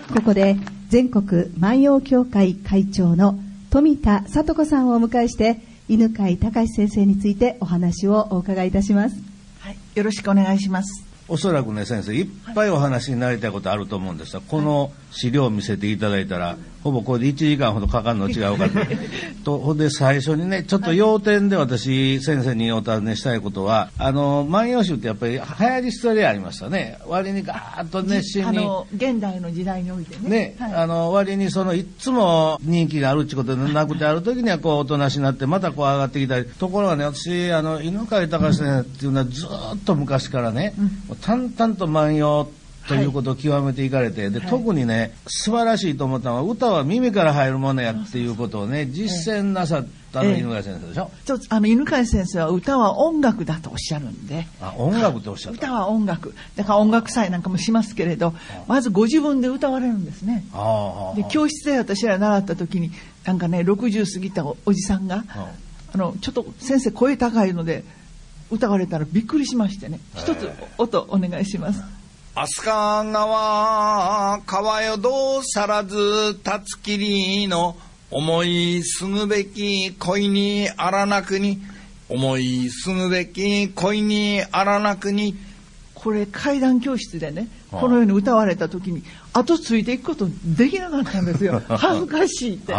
ここで全国万葉協会会長の富田聡子さんをお迎えして犬飼隆先生についてお話をお伺いいたします。 はい、よろしくお願いします。 おそらくね先生いっぱいお話になりたいことあると思うんですが、この資料を見せていただいたらほぼこれで1時間ほどかかるの違うかとほんで最初にねちょっと要点で私先生にお尋ねしたいことは、万葉集ってやっぱり流行り廃りありましたね。割にガーッと熱心に現代の時代においてね、 割にいつも人気があるってことでなくてある時にはこうおとなしになってまたこう上がってきたり、ところがね私犬飼隆先生っていうのはずっと昔からね、淡々と万葉ということを極めていかれて、で特にね素晴らしいと思ったのは歌は耳から入るものやっていうことをね実践なさったの犬飼先生でしょ。 犬飼先生は歌は音楽だとおっしゃるんで。 音楽っておっしゃった。 歌は音楽だから音楽祭なんかもしますけれど、まずご自分で歌われるんですね。で教室で私ら習った時になんかね60過ぎたおじさんがちょっと先生声高いので歌われたらびっくりしましてね、一つ音お願いします。 飛鳥川川よどさらずたつきりの思いすぐべき恋にあらなくに思いすぐべき恋にあらなくに。 これ階段教室でねこのように歌われた時に後ついていくことできなかったんですよ。恥ずかしいってで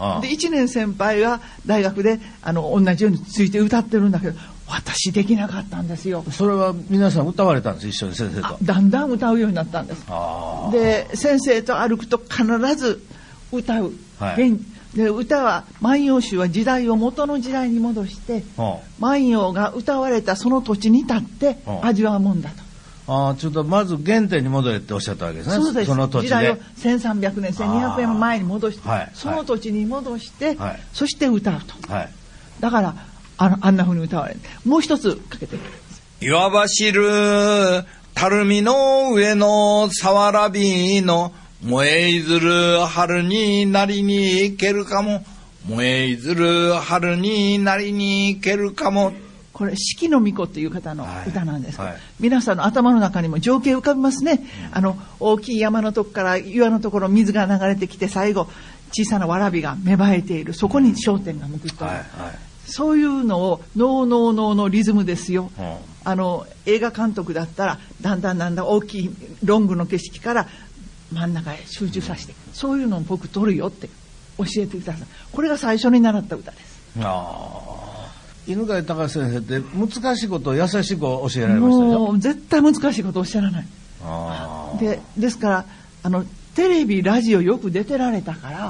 1年先輩が大学で同じようについて歌ってるんだけど私できなかったんですよ。 それは皆さん歌われたんです一緒に先生と。 だんだん歌うようになったんです。で先生と歩くと必ず歌う、で歌は万葉集は時代を元の時代に戻して万葉が歌われたその土地に立って味わうもんだと。 ちょっとまず原点に戻れっておっしゃったわけですね。 そうです。 その土地で時代を1300年1200年前に戻して、その土地に戻して、そして歌うと、だからあんな風に歌われる。もう一つかけてくれます。 岩走るたるみの上のさわらびの燃えいずる春になりに行けるかも燃えいずる春になりに行けるかも。 これ四季の巫女っていう方の歌なんですけど、皆さんの頭の中にも情景浮かびますね。大きい山のとこから岩のところ水が流れてきて最後小さなわらびが芽生えている、そこに焦点が向くと、そういうのをノーノーノーのリズムですよ。映画監督だったらだんだん大きいロングの景色から真ん中へ集中させて、そういうのを僕撮るよって教えてください。これが最初に習った歌です。 犬飼隆先生って難しいことを優しく教えられましたでしょ。 もう絶対難しいことをおっしゃらない。ですからテレビラジオよく出てられたから、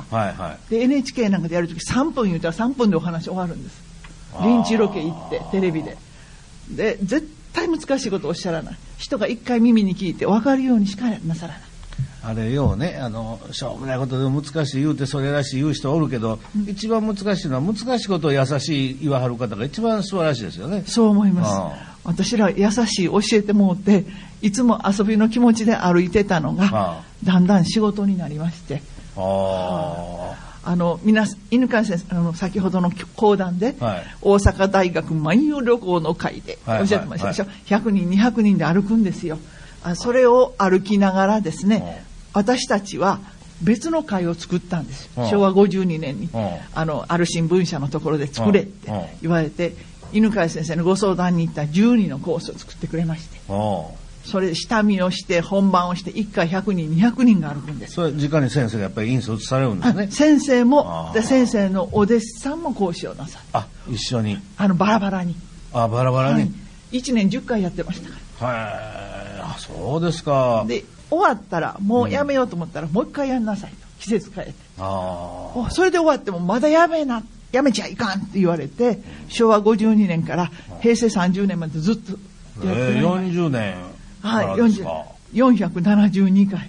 で NHK なんかでやるとき3分言うたら3分でお話終わるんです。臨時ロケ行ってテレビで絶対難しいことをおっしゃらない。人が一回耳に聞いて分かるようにしかなさらない。 あれようねしょうもないことで難しい言うてそれらしい言う人おるけど、一番難しいのは難しいことを優しい言わはる方が一番素晴らしいですよね。 そう思います。私ら優しい教えてもうていつも遊びの気持ちで歩いてたのが、だんだん仕事になりまして、犬飼先生先ほどの講談で、大阪大学万葉旅行の会でおっしゃってましたでしょ、100人200人で歩くんですよ。それを歩きながらですね、私たちは別の会を作ったんです。昭和52年にある新聞社のところで作れって言われて、犬飼先生のご相談に行った12のコースを作ってくれまして、それで下見をして本番をして1回100人200人が歩くんです。 それ直に先生がやっぱり引率されるんですね。 先生もで先生のお弟子さんも講師をなさる。 一緒にバラバラにバラバラに、 1年10回やってましたから。 そうですか。 で終わったらもうやめようと思ったら、もう一回やんなさいと季節変えて、それで終わってもまだやめちゃいかんって言われて、昭和52年から平成30年までずっとやってる。 40年 472回。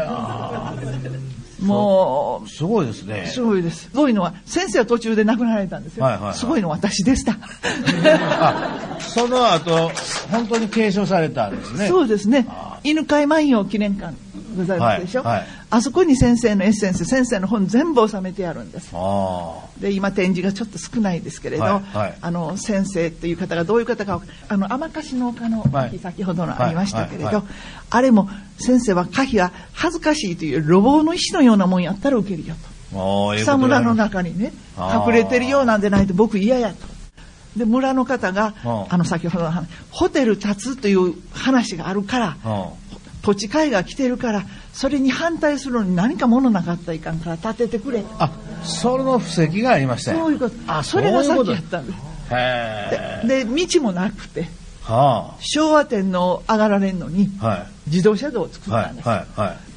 もうすごいですね。 すごいです。すごいのは先生は途中で亡くなられたんですよ。すごいのは私でした。 その後本当に継承されたんですね。 そうですね。犬飼万葉記念館ございますでしょ、 はいはい、 あそこに先生のエッセンス、先生の本全部収めてあるんです。で今展示がちょっと少ないですけれど、はいはい、先生という方がどういう方か、天橋の丘の可否、先ほどのありましたけれど、はいはいはい、あれも先生は可否は恥ずかしいという路傍の石のようなもんやったら受けるよと、草むらの中にね隠れてるようなんでないと僕嫌やと。で村の方が先ほどの話、ホテル建つという話があるから、土地買いが来てるからそれに反対するのに何か物なかったらいかんから建ててくれ。 その布石がありましたよ。 そういうこと。それが先やったんです。で道もなくて、昭和天皇上がられんのに、自動車道を作ったんです、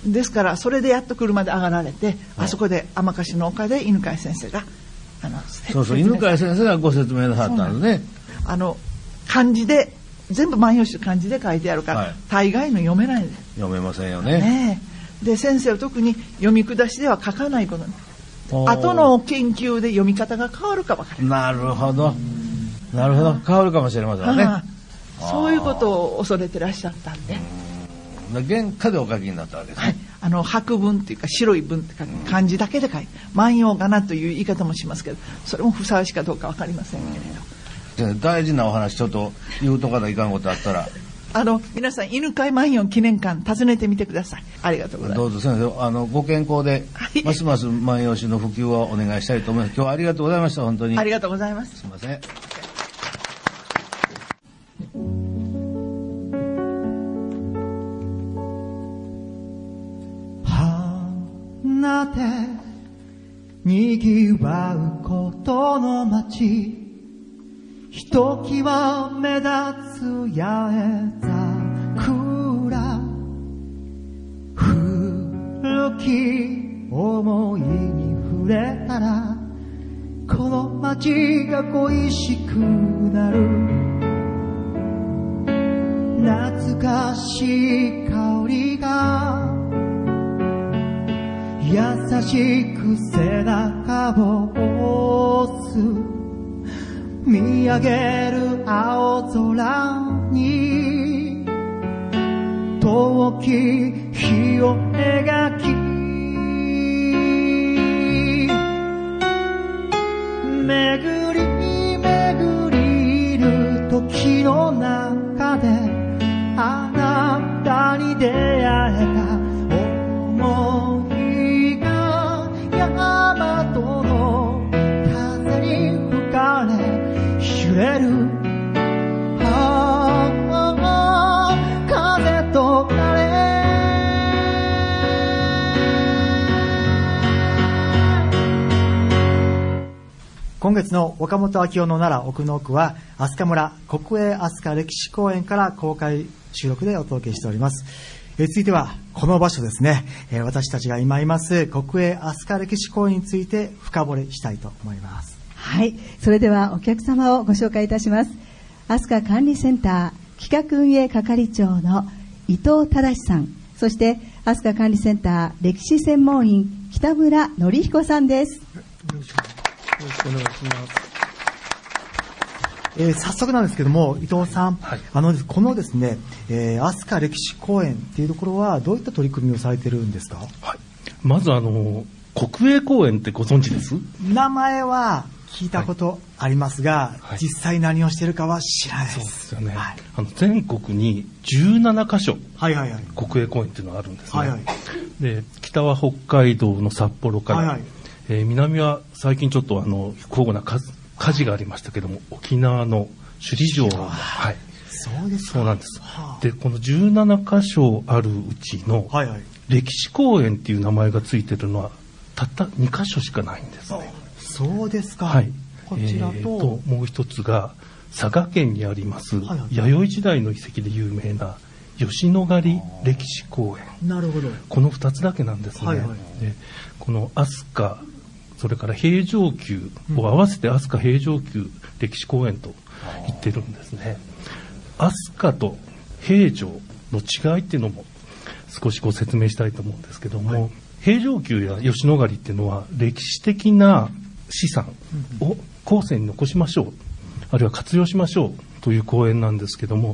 ですからそれでやっと車で上がられて、あそこで天橋の丘で犬飼先生がそう犬飼先生がご説明なさったんですね。 漢字で全部万葉集漢字で書いてあるから、大概の読めないんです。 読めませんよね。 で先生は特に読み下しでは書かないことに、後の研究で読み方が変わるか分からない。なるほど変わるかもしれませんね。 そういうことを恐れてらっしゃったんで、 原価でお書きになったわけですね。 白文っていうか白い文って書く漢字だけで書いて万葉仮名という言い方もしますけど、それもふさわしいかどうか分かりませんけれど、 大事なお話ちょっと言うとかないかんことあったら皆さん犬飼万葉記念館訪ねてみてください。ありがとうございます。 どうぞ先生ご健康で、ますます万葉集の普及をお願いしたいと思います。今日はありがとうございました。本当にありがとうございます。 すいません。 花でにぎわうことの街、ひときわ目立つ八重桜、古き思いに触れたらこの街が恋しくなる、懐かしい香りが優しく背中を押す、見上げる青空に遠き日を描き、巡り巡りる時の中であなたに出会えた思いが大和の風に吹かれ揺れる、風と風。今月の岡本昭夫の奈良奥の奥は飛鳥村国営飛鳥歴史公園から公開収録でお届けしております。続いてはこの場所ですね、私たちが今います国営飛鳥歴史公園について深掘りしたいと思います。 はい、それではお客様をご紹介いたします。飛鳥管理センター企画運営係長の伊藤忠さん、そして飛鳥管理センター歴史専門員北村則彦さんです。 よろしくお願いします。早速なんですけども伊藤さん、はい、このですね、飛鳥歴史公園っていうところはどういった取り組みをされてるんですか？ はい、まず国営公園ってご存知です？ 名前は聞いたことありますが、はい、実際何をしているかは知らないです。 そうですよね、はい、全国に17カ所、 はいはいはい、 国営公園っていうのがあるんですね、 はいはい、 で北は北海道の札幌から、はいはい、南は最近ちょっと不幸な火事がありましたけども沖縄の首里城、はい、 そうですか。 そうなんです、はあ、でこの17カ所あるうちの、はいはい、歴史公園っていう名前がついてるのはたった2カ所しかないんですね。 そうですか、 はい、 こちらと、 もう一つが佐賀県にあります、はいはい、弥生時代の遺跡で有名な吉野ヶ里歴史公園。 なるほど。 この2つだけなんですね、はいはい、でこの飛鳥それから平城宮を合わせて飛鳥平城宮歴史公園と言ってるんですね。飛鳥と平城の違いっていうのも少しご説明したいと思うんですけども、はい、平城宮や吉野ヶ里っていうのは歴史的な資産を後世に残しましょう、あるいは活用しましょうという公園なんですけども、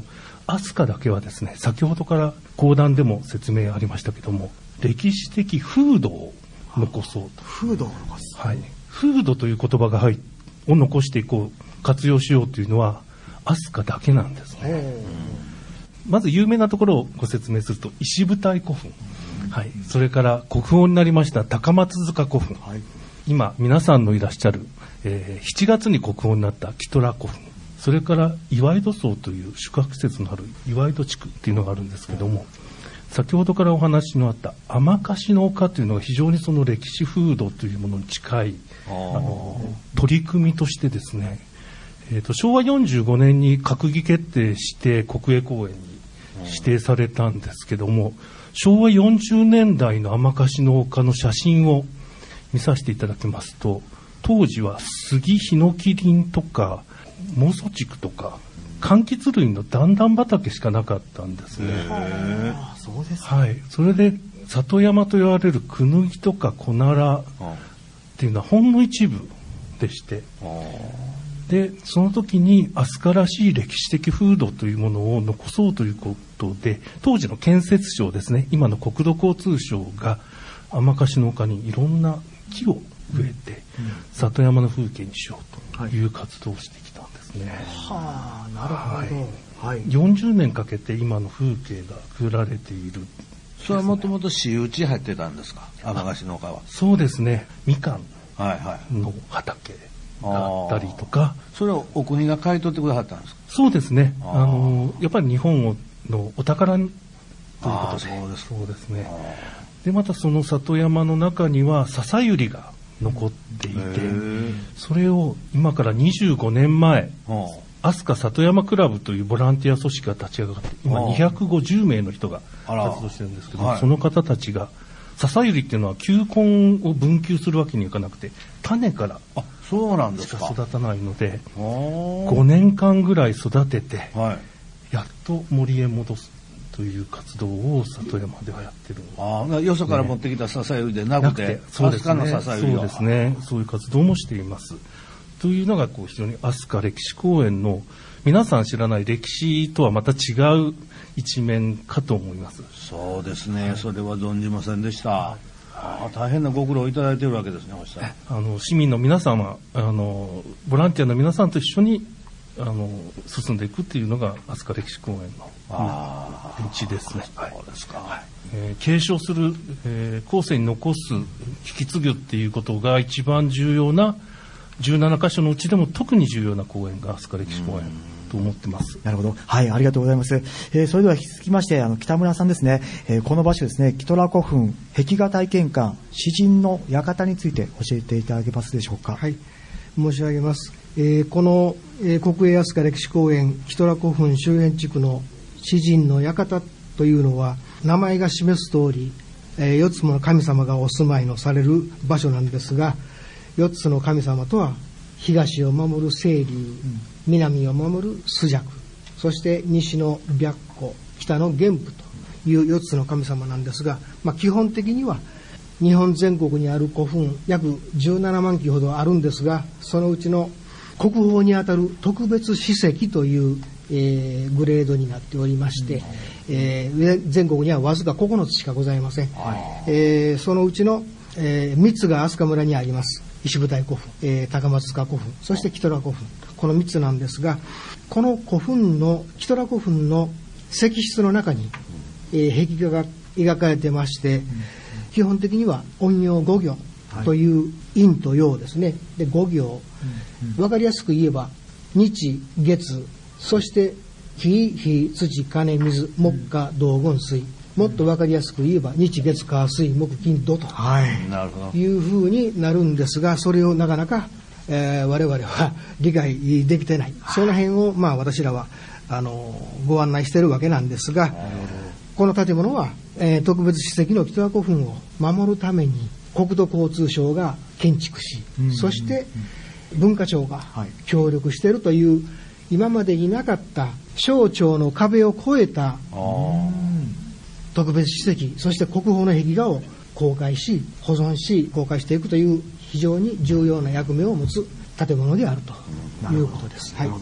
飛鳥だけはですね、先ほどから講談でも説明ありましたけども、歴史的風土を残そうと。 風土を残す。 はい。風土という言葉がを残していこう、活用しようというのは、飛鳥だけなんですね。まず有名なところをご説明すると、石舞台古墳。はい。それから国宝になりました高松塚古墳。はい、今、皆さんのいらっしゃる、7月に国宝になったキトラ古墳。それから岩井戸荘という宿泊施設のある岩井戸地区っていうのがあるんですけども、先ほどからお話のあった甘樫の丘というのが非常にその歴史風土というものに近い取り組みとしてですね、昭和45年に閣議決定して国営公園に指定されたんですけども、昭和40年代の甘樫の丘の写真を見させていただきますと、当時は杉ヒノキ林とかモソ地区とか柑橘類の段々畑しかなかったんですね。 そうですね。 はい。それで里山と言われるクヌギとかコナラっていうのはほんの一部でして、でその時に飛鳥らしい歴史的風土というものを残そうということで、当時の建設省ですね、今の国土交通省が甘樫の丘にいろんな木を植えて、里山の風景にしようという活動をしてきたんですね。 はあ、なるほど。はい。 40年かけて今の風景が作られている。 それはもともと私有地入ってたんですか、甘樫の丘は。 そうですね。みかんの畑があったりとか。 それをお国が買い取ってくださったんですか。 そうですね。やっぱり日本のお宝ということで。そうですね。でまたその里山の中には笹百合が残っていて、それを今から25年前、飛鳥里山クラブというボランティア組織が立ち上がって、今250名の人が活動してるんですけど、その方たちが、笹百合っていうのは球根を分球するわけにいかなくて、種からしか育たないので、5年間ぐらい育てて、やっと森へ戻すという活動を里山ではやってるんです。 よそから持ってきた笹百合でなくて、 そうですね。 笹百合そうですね。そういう活動もしています。というのが非常に飛鳥歴史公園の皆さん知らない歴史とはまた違う一面かと思います。 そうですね。それは存じませんでした。大変なご苦労をいただいているわけですね。 市民の皆様、ボランティアの皆さんと一緒に進んでいくっていうのが飛鳥歴史公園の道ですね。 そうですか。 継承する、後世に残す引き継ぐっていうことが一番重要な17カ所のうちでも特に重要な公園が飛鳥歴史公園と思ってます。 なるほど。はい、ありがとうございます。それでは引き続きまして北村さんですね、この場所ですね、キトラ古墳壁画体験館詩人の館について教えていただけますでしょうか。 はい、申し上げます。この、国営飛鳥歴史公園キトラ古墳周辺地区の詩人の館というのは、名前が示す通り、4つもの神様がお住まいのされる場所なんですが、4つの神様とは東を守る清流、南を守る朱雀、そして西の白虎、北の玄武という4つの神様なんですが、基本的には日本全国にある古墳約17万基ほどあるんですが、そのうちの国宝にあたる特別史跡という、グレードになっておりまして、全国にはわずか9つしかございません。そのうちの、3つが飛鳥村にあります。石舞台古墳、高松塚古墳、そしてキトラ古墳、この3つなんですが、この古墳のキトラ古墳の石室の中に、壁画が描かれてまして、基本的には陰陽五行という陰と陽ですね。で五行、分かりやすく言えば日月、そして火土金水木火土金水、もっと分かりやすく言えば日月火水木金土というふうになるんですが、それをなかなか、我々は理解できてない。その辺を私らはご案内しているわけなんですが、この建物は、特別史跡のキトラ古墳を守るために国土交通省が建築し、そして文化庁が協力しているという今までいなかった省庁の壁を越えた特別史跡、そして国宝の壁画を公開し保存し公開していくという非常に重要な役目を持つ建物であるということです。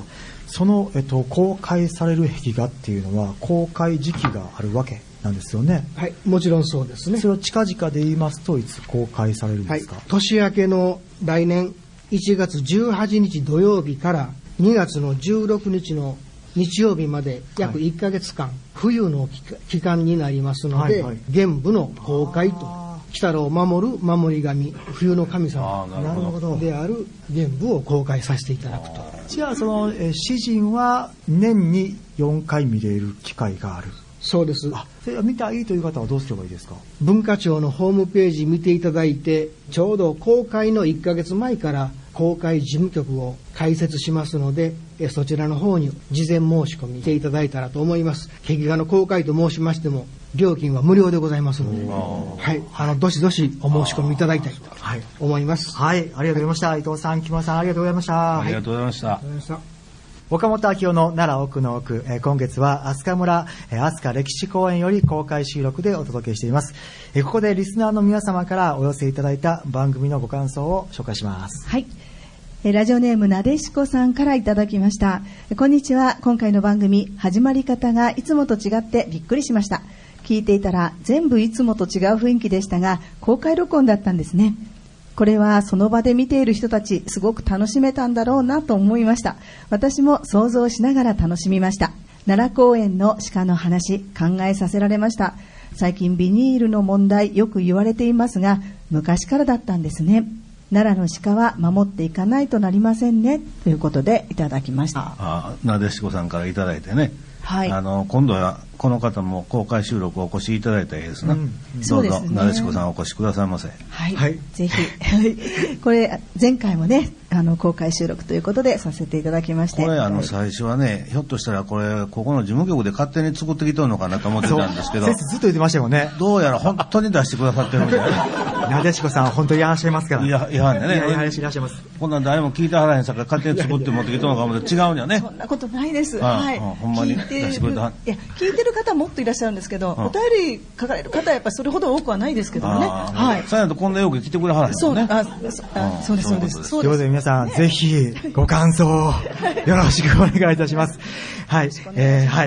その、公開される壁画っていうのは公開時期があるわけなんですよね。 はい、もちろんそうですね。 それを近々で言いますといつ公開されるんですか？ はい、年明けの来年1月18日土曜日から2月の16日の日曜日まで約1ヶ月間、冬の期間になりますので、玄武の公開と、鬼太郎を守る守り神、冬の神様である玄武を公開させていただくと。 じゃあその詩人は年に4回見れる機会がある。 そうです。 それは見たいという方はどうすればいいですか？ 文化庁のホームページ見ていただいて、ちょうど公開の1ヶ月前から公開事務局を開設しますので、そちらの方に事前申し込みしていただいたらと思います。壁画の公開と申しましても料金は無料でございますので、はい、どしどしお申し込みいただきたいと思います。 はい、ありがとうございました。伊藤さん、木村さん、ありがとうございました。 ありがとうございました。 岡本明夫の奈良奥の奥、今月は飛鳥村飛鳥歴史公園より公開収録でお届けしています。ここでリスナーの皆様からお寄せいただいた番組のご感想を紹介します。 はい、ラジオネームなでしこさんからいただきました。こんにちは。今回の番組始まり方がいつもと違ってびっくりしました。聞いていたら全部いつもと違う雰囲気でしたが、公開録音だったんですね。これはその場で見ている人たちすごく楽しめたんだろうなと思いました。私も想像しながら楽しみました。奈良公園の鹿の話、考えさせられました。最近ビニールの問題よく言われていますが、昔からだったんですね。奈良の鹿は守っていかないとなりませんね、ということでいただきました。 なでしこさんからいただいてね、 はい、 今度はこの方も公開収録をお越しいただいたらいいですな、どうぞなでしこさんお越しくださいませ。 はい、はい、ぜひこれ前回もね公開収録ということでさせていただきまして、 これ最初はね、ひょっとしたらこれここの事務局で勝手に作ってきとるのかなと思ってたんですけど、 先生ずっと言ってましたよね。 どうやら本当に出してくださってるんじゃないなでしこさん本当にいらっしゃいますから。 いらっしゃいます。 こんなん誰も聞いてはらへんさから勝手に作って持ってきとるのかも違うんやね。 そんなことないです。 はい、ほんまに出してくれた。 聞いてる方もっといらっしゃるんですけど、お便り書かれる方はやっぱりそれほど多くはないですけどもね。はい。 そうやとこんなよく来てくれはらへんもんね。 そうですそうです。 ということで皆さんぜひご感想をよろしくお願いいたします。はい。はい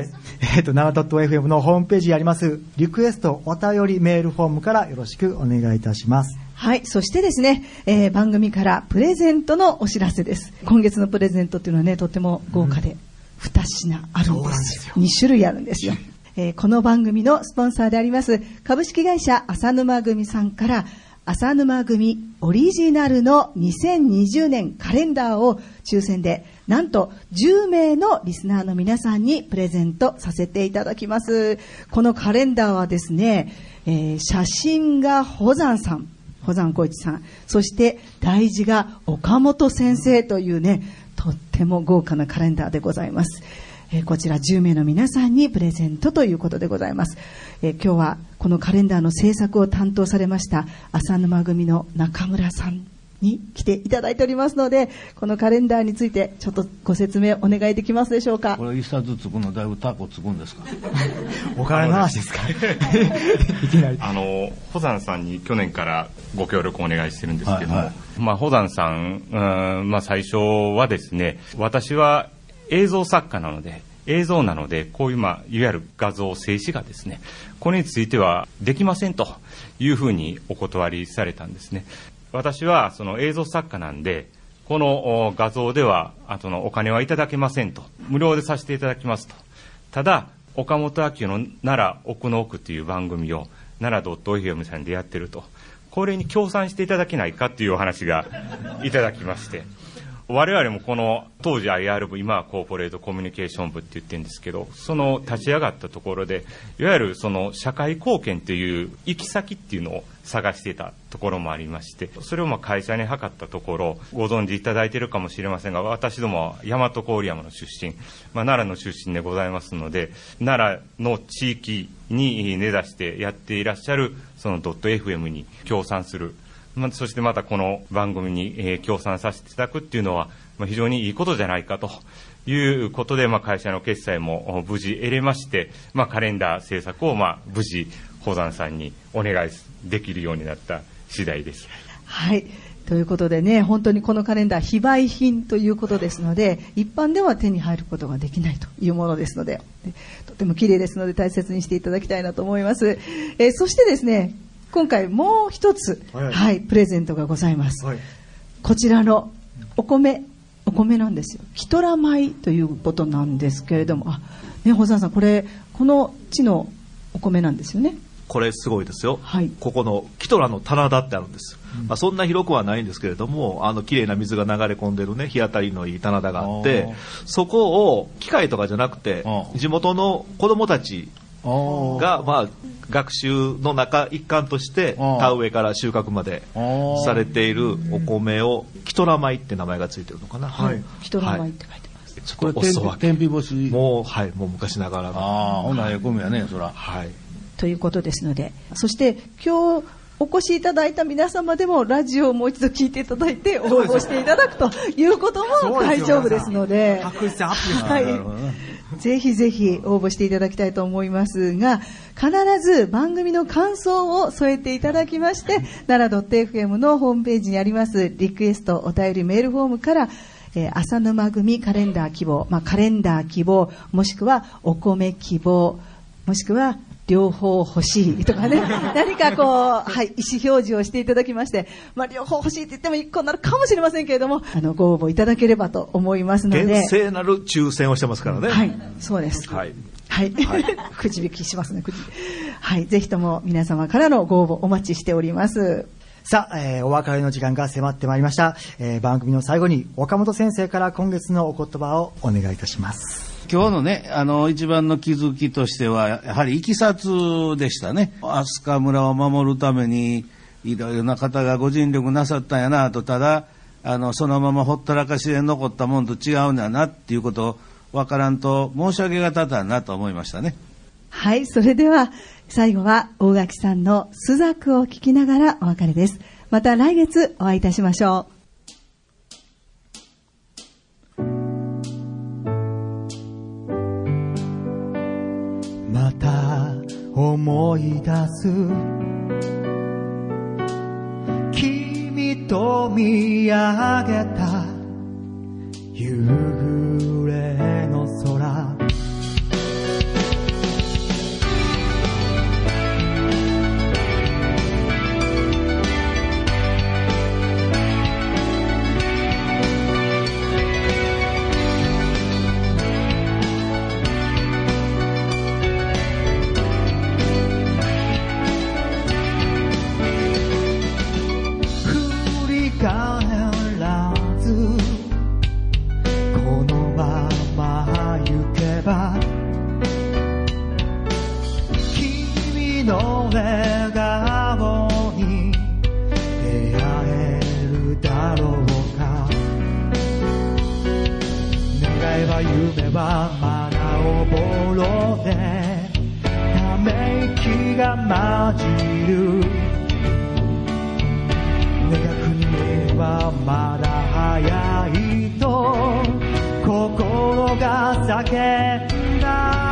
。7.fm のホームページにありますリクエストお便りメールフォームからよろしくお願いいたします。 はい。そしてですね、番組からプレゼントのお知らせです。今月のプレゼントっていうのはね、とても豪華で2品あるんですよ。2種類あるんですよ。この番組のスポンサーであります株式会社浅沼組さんから浅沼組オリジナルの2020年カレンダーを抽選でなんと10名のリスナーの皆さんにプレゼントさせていただきます。このカレンダーはですね、写真が保山さん、保山浩一さん、そして題字が岡本先生というね、とっても豪華なカレンダーでございます。こちら10名の皆さんにプレゼントということでございます。今日はこのカレンダーの制作を担当されました浅沼組の中村さんに来ていただいておりますので、このカレンダーについてちょっとご説明お願いできますでしょうか。 これ一冊作るのだいぶタコつくんですかお金の話ですかいきなり保山さんに去年からご協力をお願いしてるんですけども、保山さん、最初はですね、私は映像作家なので、映像なので、こういういわゆる画像静止画ですね、これについてはできませんというふうにお断りされたんですね。私はその映像作家なんで、この画像では後のお金はいただけませんと、無料でさせていただきますと。ただ岡本明の奈良奥の奥という番組を奈良.fm さんでやってると、これに協賛していただけないかというお話がいただきまして、我々もこの当時 IR 部、今はコーポレートコミュニケーション部って言ってるんですけど、その立ち上がったところでいわゆるその社会貢献という行き先っていうのを探していたところもありまして、それを会社に諮ったところ、ご存知いただいているかもしれませんが、私どもは大和郡山の出身、奈良の出身でございますので、奈良の地域に根ざしてやっていらっしゃるその.fm に協賛する、そしてまたこの番組に協賛させていただくっていうのは非常にいいことじゃないかということで、会社の決裁も無事得れまして、カレンダー制作を無事保山さんにお願いできるようになった次第です。 はい。ということでね、本当にこのカレンダー非売品ということですので、一般では手に入ることができないというものですので、とても綺麗ですので大切にしていただきたいなと思います。そしてですね、今回もう一つ、はい、プレゼントがございます。はい、こちらのお米なんですよ。キトラ米ということなんですけれども、ね、保山さん、この地のお米なんですよね。 これすごいですよ、 はい、 ここのキトラの棚田ってあるんです、そんな広くはないんですけれども、綺麗な水が流れ込んでるね、日当たりのいい棚田があって、そこを機械とかじゃなくて地元の子どもたちが、学習の一環として田植えから収穫までされているお米をキトラ米って名前がついてるのかな、はい、 キトラ米って書いてます。 ちょっとお裾分け、天日干しもう昔ながらの、 ほなええ米やね、そら。 はい、 ということですので、そして今日お越しいただいた皆様でもラジオをもう一度聞いていただいて応募していただくということも大丈夫ですので、ぜひぜひ応募していただきたいと思いますが、必ず番組の感想を添えていただきまして、奈良 .fm のホームページにありますリクエストお便りメールフォームから浅沼組カレンダー希望、カレンダー希望、もしくはお米希望、もしくは両方欲しいとかね、何かこう、はい、意思表示をしていただきまして、両方欲しいって言っても1個になるかもしれませんけれども、ご応募いただければと思いますので。 厳正なる抽選をしてますからね。 はい、そうです。 はい。 はい。くじ引きしますね、はい、ぜひとも皆様からのご応募お待ちしております。 さあ、お別れの時間が迫ってまいりました。番組の最後に岡本先生から今月のお言葉をお願いいたします。 今日のね、一番の気づきとしては、やはりいきさつでしたね。飛鳥村を守るために、いろいろな方がご尽力なさったんやなと、ただ、そのままほったらかしで残ったもんと違うんだなっていうことを分からんと申し訳が立たんなと思いましたね。 はい、それでは、最後は大垣さんの朱雀を聞きながらお別れです。また来月お会いいたしましょう。 また思い出す君と見上げた夕暮れの空、君の笑顔に出会えるだろうか。願えば夢はまだおぼろでため息が混じる。願くにはまだ早いと心が叫んだ。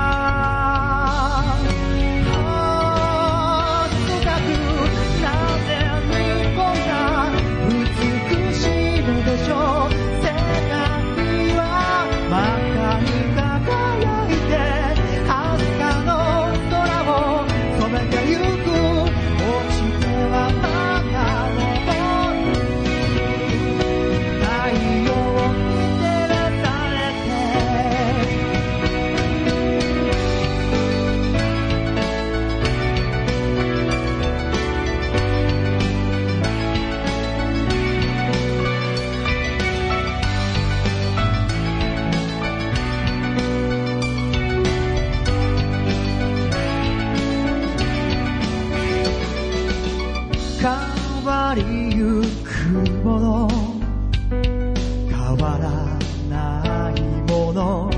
変わりゆくもの、変わらないもの、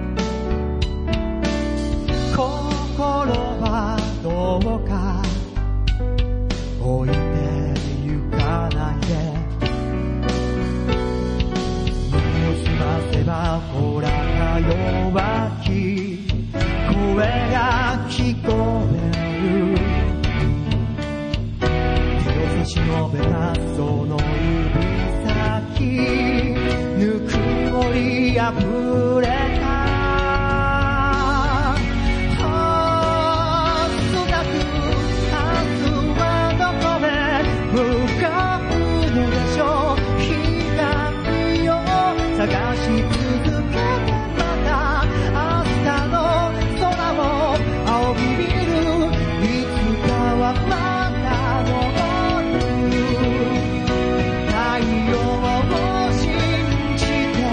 心はどうか置いてゆかないで。耳を澄ませばほらか弱き声が聞こえる。 忍べたその指先ぬくもりあふれた少なく明日はどこへ向かうのでしょう光を探し続けてまた明日の空を仰ぎ見るいつかはまた戻る太陽を信じて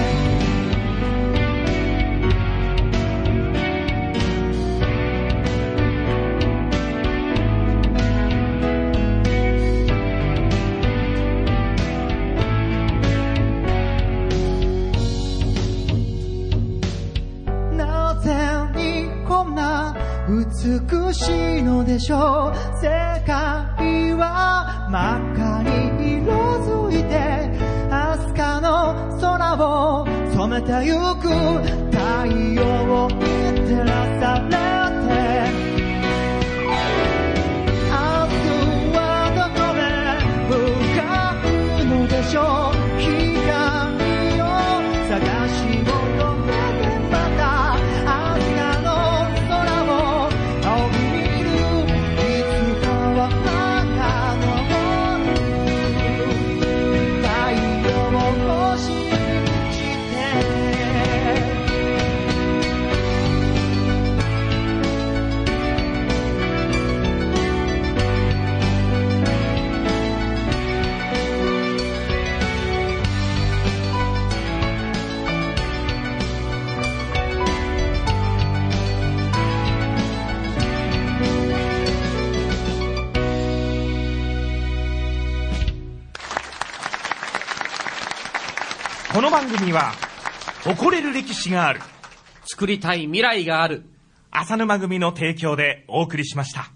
なぜにこんな美しいのでしょう世界は真っ赤に色づいて明日かの空を染めてゆく太陽に照らされて明日はどこへ向かうのでしょう光を探し求めてまた明日の空を仰ぎ見るいつかはまた昇る太陽を信じてこの番組は誇れる歴史がある、 作りたい未来がある、 浅沼組の提供でお送りしました。